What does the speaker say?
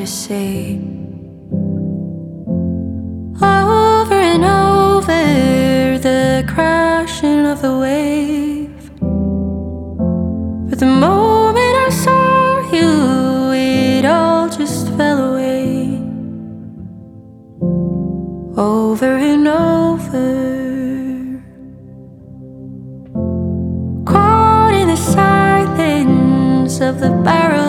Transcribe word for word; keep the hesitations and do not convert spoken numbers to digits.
say. Over and over, the crashing of the wave. But the moment I saw you, it all just fell away. Over and over, caught in the silence of the barrel